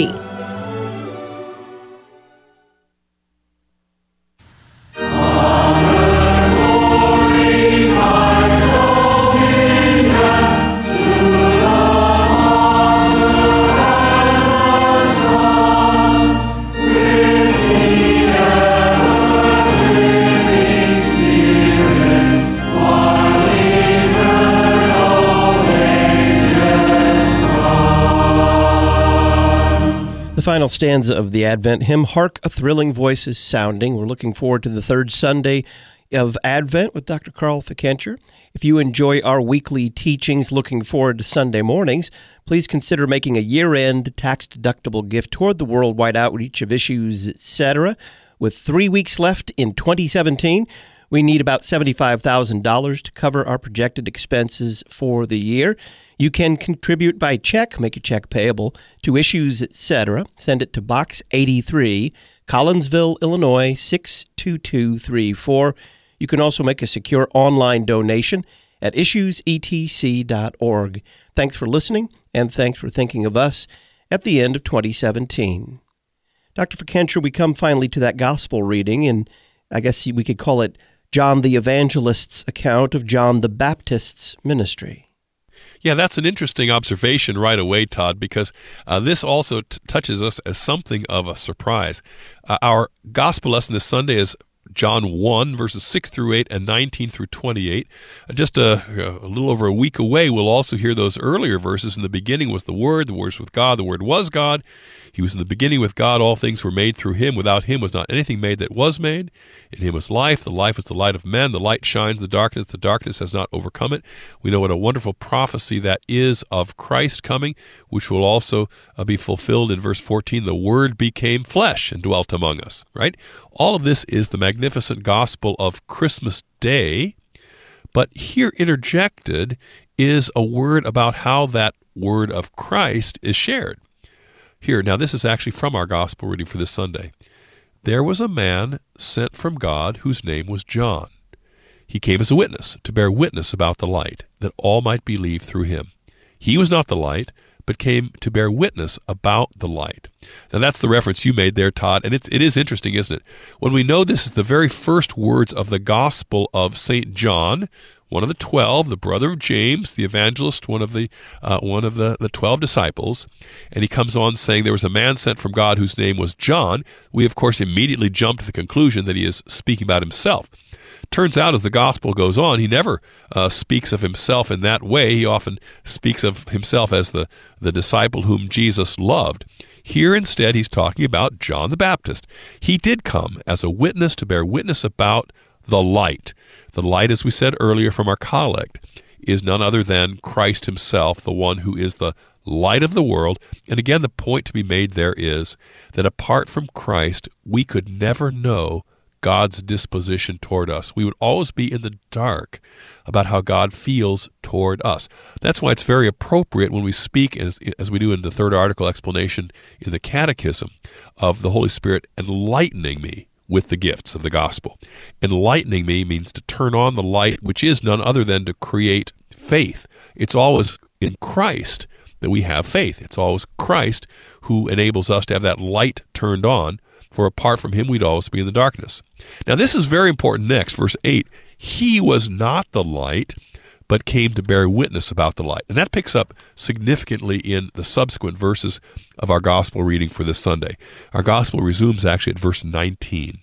The final stanza of the Advent hymn, Hark, a Thrilling Voice is Sounding. We're looking forward to the third Sunday of Advent with Doctor Carl Fickenscher. If you enjoy our weekly teachings, looking forward to Sunday mornings, please consider making a year-end tax-deductible gift toward the worldwide outreach of Issues, et cetera. With three weeks left in twenty seventeen, we need about seventy-five thousand dollars to cover our projected expenses for the year. You can contribute by check, make a check payable to Issues, et cetera. Send it to Box eighty-three, Collinsville, Illinois, six two two three four. You can also make a secure online donation at issues e t c dot org. Thanks for listening, and thanks for thinking of us at the end of twenty seventeen. Doctor Fickenscher, we come finally to that gospel reading, and I guess we could call it John the Evangelist's account of John the Baptist's ministry. Yeah, that's an interesting observation right away, Todd, because uh, this also t- touches us as something of a surprise. Uh, our gospel lesson this Sunday is John one, verses six through eight and nineteen through twenty-eight. Uh, just a, a little over a week away, we'll also hear those earlier verses. In the beginning was the Word, the Word was with God, the Word was God. He was in the beginning with God, all things were made through him. Without him was not anything made that was made. In him was life, the life was the light of men. The light shines in the darkness, the darkness has not overcome it. We know what a wonderful prophecy that is of Christ coming, which will also uh, be fulfilled in verse fourteen. The Word became flesh and dwelt among us, right? All of this is the magnificent gospel of Christmas Day, but here interjected is a word about how that word of Christ is shared. Here, now this is actually from our gospel reading for this Sunday. There was a man sent from God whose name was John. He came as a witness, to bear witness about the light, that all might believe through him. He was not the light, but came to bear witness about the light. Now that's the reference you made there, Todd, and it's, it is interesting, isn't it? When we know this is the very first words of the Gospel of Saint John, one of the twelve, the brother of James, the evangelist, one of the uh, one of the, the twelve disciples, and he comes on saying there was a man sent from God whose name was John, we of course immediately jump to the conclusion that he is speaking about himself. Turns out as the gospel goes on, he never uh, speaks of himself in that way. He often speaks of himself as the, the disciple whom Jesus loved. Here instead he's talking about John the Baptist. He did come as a witness to bear witness about the light. The light, as we said earlier from our collect, is none other than Christ himself, the one who is the light of the world. And again, the point to be made there is that apart from Christ, we could never know God's disposition toward us. We would always be in the dark about how God feels toward us. That's why it's very appropriate when we speak, as, as we do in the third article explanation in the Catechism, of the Holy Spirit enlightening me with the gifts of the gospel. Enlightening me means to turn on the light, which is none other than to create faith. It's always in Christ that we have faith. It's always Christ who enables us to have that light turned on, for apart from him we'd always be in the darkness. Now this is very important next, verse eight. He was not the light, but came to bear witness about the light. And that picks up significantly in the subsequent verses of our gospel reading for this Sunday. Our gospel resumes actually at verse nineteen.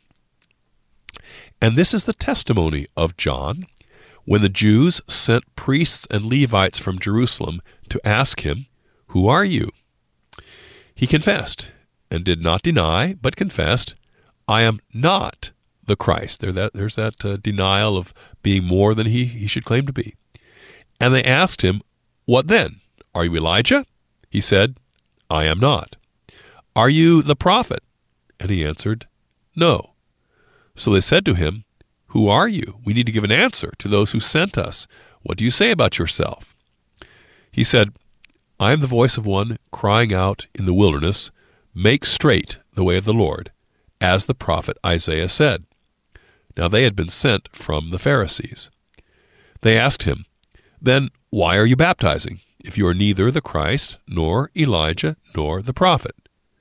And this is the testimony of John, when the Jews sent priests and Levites from Jerusalem to ask him, "Who are you?" He confessed, and did not deny, but confessed, "I am not the Christ." There, that, there's that uh, denial of being more than he, he should claim to be. And they asked him, "What then? Are you Elijah?" He said, "I am not." "Are you the prophet?" And he answered, "No." So they said to him, "Who are you? We need to give an answer to those who sent us. What do you say about yourself?" He said, "I am the voice of one crying out in the wilderness, 'Make straight the way of the Lord,' as the prophet Isaiah said." Now they had been sent from the Pharisees. They asked him, "Then why are you baptizing, if you are neither the Christ, nor Elijah, nor the prophet?"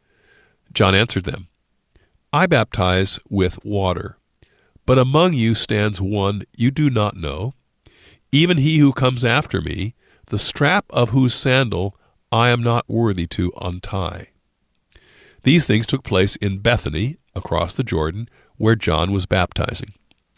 John answered them, "I baptize with water, but among you stands one you do not know, even he who comes after me, the strap of whose sandal I am not worthy to untie." These things took place in Bethany, across the Jordan, where John was baptizing.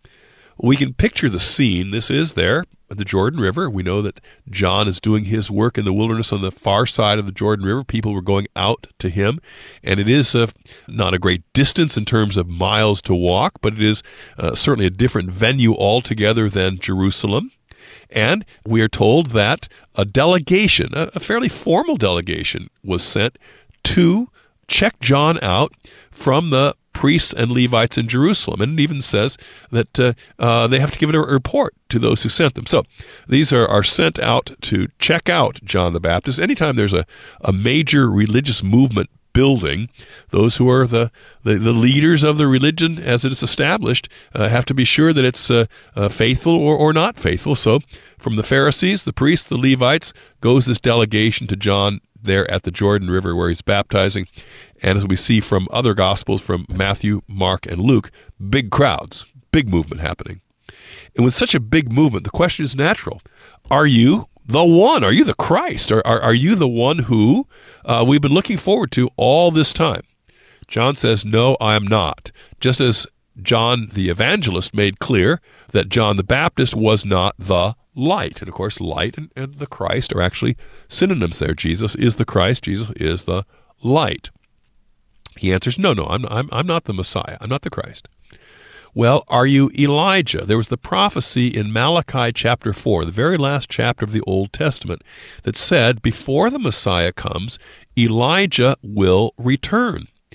We can picture the scene. This is there at the Jordan River. We know that John is doing his work in the wilderness on the far side of the Jordan River. People were going out to him, and it is uh, not a great distance in terms of miles to walk, but it is uh, certainly a different venue altogether than Jerusalem. And we are told that a delegation, a, a fairly formal delegation, was sent to check John out from the priests and Levites in Jerusalem. And it even says that uh, uh, they have to give it a report to those who sent them. So these are, are sent out to check out John the Baptist. Anytime there's a, a major religious movement building, those who are the, the, the leaders of the religion as it is established uh, have to be sure that it's uh, uh, faithful or, or not faithful. So from the Pharisees, the priests, the Levites, goes this delegation to John there at the Jordan River where he's baptizing. And as we see from other Gospels, from Matthew, Mark, and Luke, big crowds, big movement happening. And with such a big movement, the question is natural. Are you the one? Are you the Christ? Are, are, are you the one who uh, we've been looking forward to all this time? John says, "No, I am not." Just as John the evangelist made clear that John the Baptist was not the light. And of course, light and, and the Christ are actually synonyms there. Jesus is the Christ. Jesus is the light. He answers, no, no, I'm, I'm, I'm not the Messiah. I'm not the Christ. Well, are you Elijah? There was the prophecy in Malachi chapter four, the very last chapter of the Old Testament, that said before the Messiah comes, Elijah will return.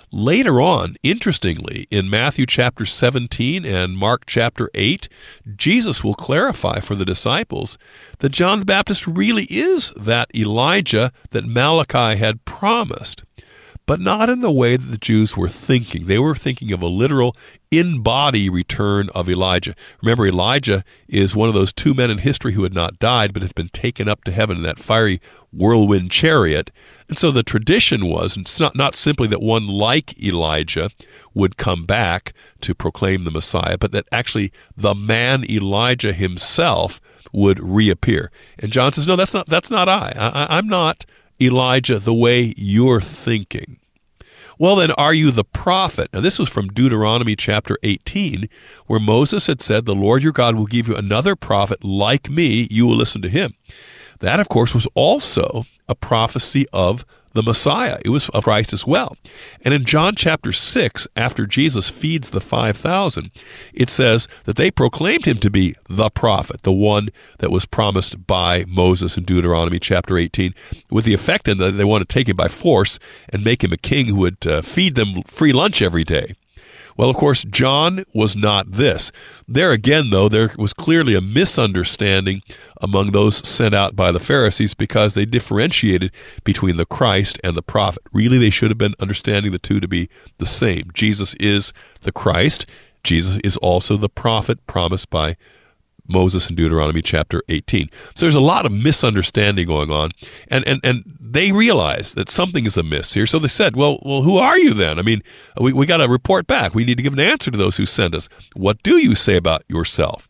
Later on, interestingly, in Matthew chapter seventeen and Mark chapter eight, Jesus will clarify for the disciples that John the Baptist really is that Elijah that Malachi had promised, but not in the way that the Jews were thinking. They were thinking of a literal in-body return of Elijah. Remember, Elijah is one of those two men in history who had not died but had been taken up to heaven in that fiery whirlwind chariot. And so the tradition was, and it's not, not simply that one like Elijah would come back to proclaim the Messiah, but that actually the man Elijah himself would reappear. And John says, no, that's not, that's not I. I I'm not Elijah the way you're thinking. Well, then, are you the prophet? Now, this was from Deuteronomy chapter eighteen, where Moses had said, the Lord your God will give you another prophet like me. You will listen to him. That, of course, was also a prophecy of the Messiah. It was of Christ as well. And in John chapter six, after Jesus feeds the five thousand, it says that they proclaimed him to be the prophet, the one that was promised by Moses in Deuteronomy chapter eighteen, with the effect then that they want to take him by force and make him a king who would uh, feed them free lunch every day. Well, of course, John was not this. There again, though, there was clearly a misunderstanding among those sent out by the Pharisees because they differentiated between the Christ and the prophet. Really, they should have been understanding the two to be the same. Jesus is the Christ. Jesus is also the prophet promised by Moses in Deuteronomy chapter eighteen. So there's a lot of misunderstanding going on, and and and they realize that something is amiss here. So they said, well, well, who are you then? I mean, we, we got to report back. We need to give an answer to those who sent us. What do you say about yourself?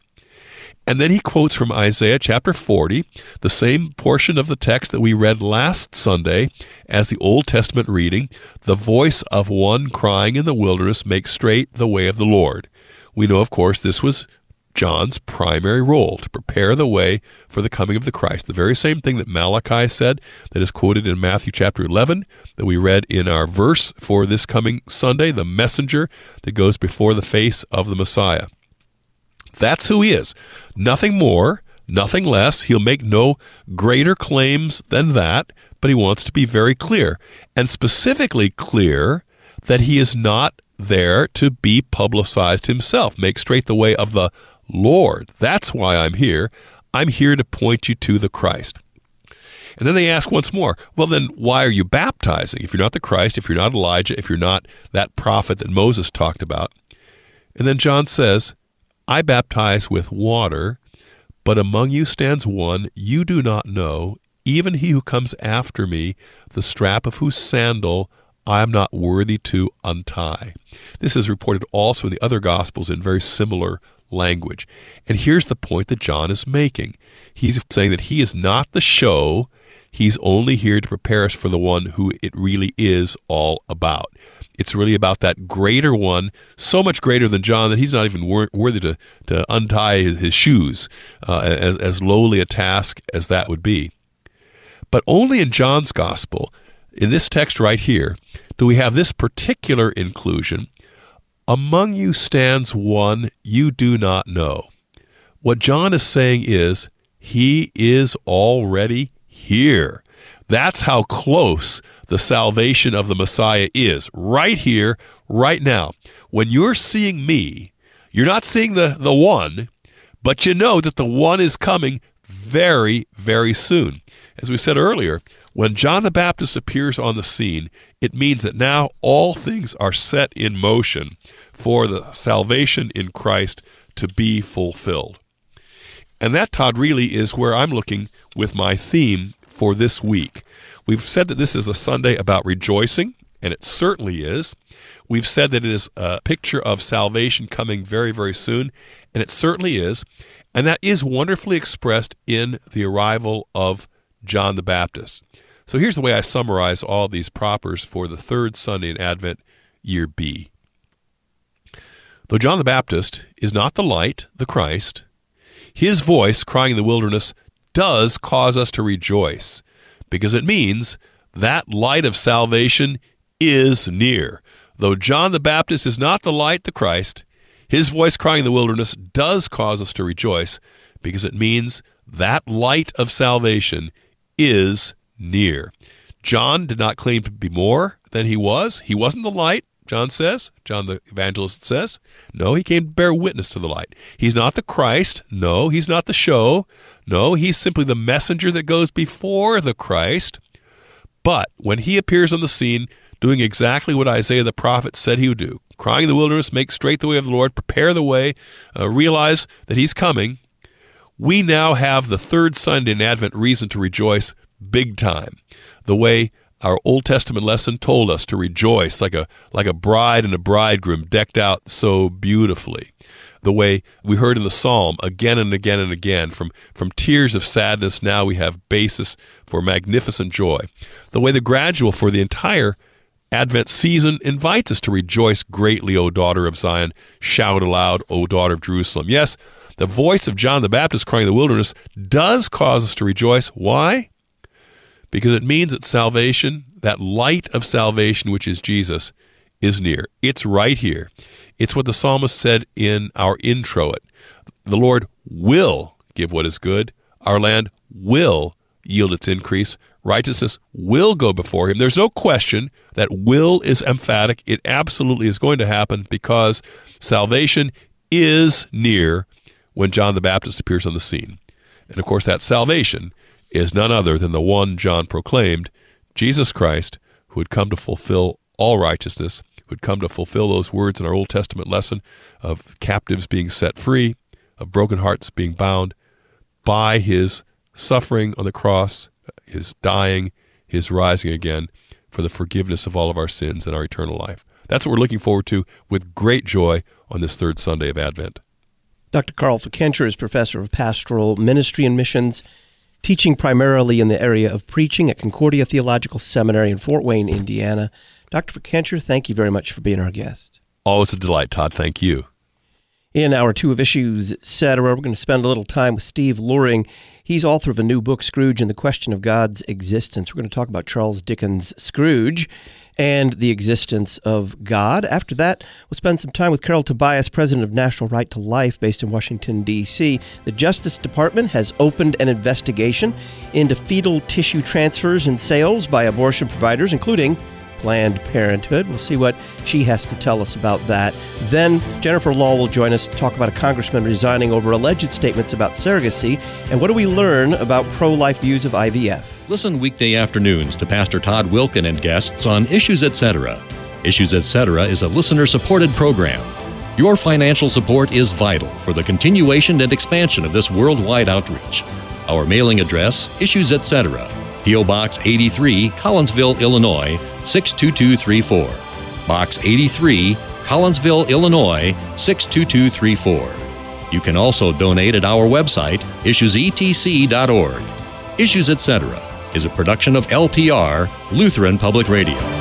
And then he quotes from Isaiah chapter forty, the same portion of the text that we read last Sunday as the Old Testament reading, the voice of one crying in the wilderness, make straight the way of the Lord. We know, of course, this was John's primary role, to prepare the way for the coming of the Christ. The very same thing that Malachi said, that is quoted in Matthew chapter eleven, that we read in our verse for this coming Sunday, the messenger that goes before the face of the Messiah. That's who he is. Nothing more, nothing less. He'll make no greater claims than that, but he wants to be very clear, and specifically clear that he is not there to be publicized himself. Make straight the way of the Lord. That's why I'm here. I'm here to point you to the Christ. And then they ask once more, well, then why are you baptizing? If you're not the Christ, if you're not Elijah, if you're not that prophet that Moses talked about. And then John says, I baptize with water, but among you stands one you do not know, even he who comes after me, the strap of whose sandal I am not worthy to untie. This is reported also in the other Gospels in very similar language. And here's the point that John is making. He's saying that he is not the show. He's only here to prepare us for the one who it really is all about. It's really about that greater one, so much greater than John that he's not even wor- worthy to, to untie his, his shoes, uh, as, as lowly a task as that would be. But only in John's Gospel, in this text right here, do we have this particular inclusion, among you stands one you do not know. What John is saying is, he is already here. That's how close the salvation of the Messiah is, right here, right now. When you're seeing me, you're not seeing the, the one, but you know that the one is coming very, very soon. As we said earlier, when John the Baptist appears on the scene, it means that now all things are set in motion for the salvation in Christ to be fulfilled. And that, Todd, really is where I'm looking with my theme for this week. We've said that this is a Sunday about rejoicing, and it certainly is. We've said that it is a picture of salvation coming very, very soon, and it certainly is. And that is wonderfully expressed in the arrival of John the Baptist. So here's the way I summarize all these propers for the third Sunday in Advent, year B. Though John the Baptist is not the light, the Christ, his voice crying in the wilderness does cause us to rejoice, because it means that light of salvation is near. Though John the Baptist is not the light, the Christ, his voice crying in the wilderness does cause us to rejoice, because it means that light of salvation is near. John did not claim to be more than he was. He wasn't the light. John says, John the evangelist says. No, he came to bear witness to the light. He's not the Christ. No, he's not the show. No, he's simply the messenger that goes before the Christ. But when he appears on the scene, doing exactly what Isaiah the prophet said he would do, crying in the wilderness, make straight the way of the Lord, prepare the way, uh, realize that he's coming, we now have the third Sunday in Advent reason to rejoice big time, the way our Old Testament lesson told us to rejoice like a like a bride and a bridegroom decked out so beautifully. The way we heard in the Psalm again and again and again, from, from tears of sadness, now we have basis for magnificent joy. The way the gradual for the entire Advent season invites us to rejoice greatly, O daughter of Zion. Shout aloud, O daughter of Jerusalem. Yes, the voice of John the Baptist crying in the wilderness does cause us to rejoice. Why? Because it means that salvation, that light of salvation, which is Jesus, is near. It's right here. It's what the psalmist said in our intro. It. The Lord will give what is good. Our land will yield its increase. Righteousness will go before him. There's no question that will is emphatic. It absolutely is going to happen because salvation is near when John the Baptist appears on the scene. And of course, that salvation is none other than the one John proclaimed, Jesus Christ, who had come to fulfill all righteousness, who had come to fulfill those words in our Old Testament lesson of captives being set free, of broken hearts being bound by his suffering on the cross, his dying, his rising again for the forgiveness of all of our sins and our eternal life. That's what we're looking forward to with great joy on this third Sunday of Advent. Doctor Carl Fickenscher is professor of pastoral ministry and missions, teaching primarily in the area of preaching at Concordia Theological Seminary in Fort Wayne, Indiana. Doctor Fickenscher, thank you very much for being our guest. Always a delight, Todd. Thank you. In our two of Issues, et cetera, we're going to spend a little time with Steve Loring. He's author of a new book, Scrooge and the Question of God's Existence. We're going to talk about Charles Dickens' Scrooge and the existence of God. After that, we'll spend some time with Carol Tobias, president of National Right to Life, based in Washington, D C The Justice Department has opened an investigation into fetal tissue transfers and sales by abortion providers, including Planned Parenthood. We'll see what she has to tell us about that. Then Jennifer Law will join us to talk about a congressman resigning over alleged statements about surrogacy. And what do we learn about pro-life views of I V F? Listen weekday afternoons to Pastor Todd Wilken and guests on Issues et cetera. Issues et cetera is a listener-supported program. Your financial support is vital for the continuation and expansion of this worldwide outreach. Our mailing address, Issues et cetera. P O. Box eighty-three, Collinsville, Illinois, six two two three four. Box eighty-three, Collinsville, Illinois, six two two three four. You can also donate at our website, issues e t c dot org. Issues et cetera is a production of L P R, Lutheran Public Radio.